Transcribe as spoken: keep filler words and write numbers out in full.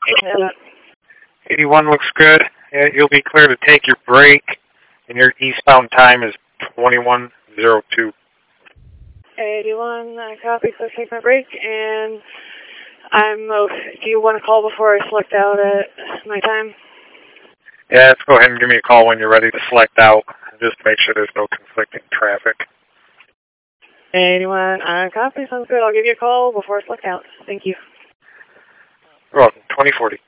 eighty-one looks good. Yeah, you'll be clear to take your break, and your eastbound time is twenty-one oh two. eighty-one, I copy, so take my break, and I'm, uh, do you want to call before I select out at my time? Yeah, let's go ahead and give me a call when you're ready to select out. Just make sure there's no conflicting traffic. eighty-one, I copy, sounds good. I'll give you a call before I select out. Thank you. You're welcome. twenty forty.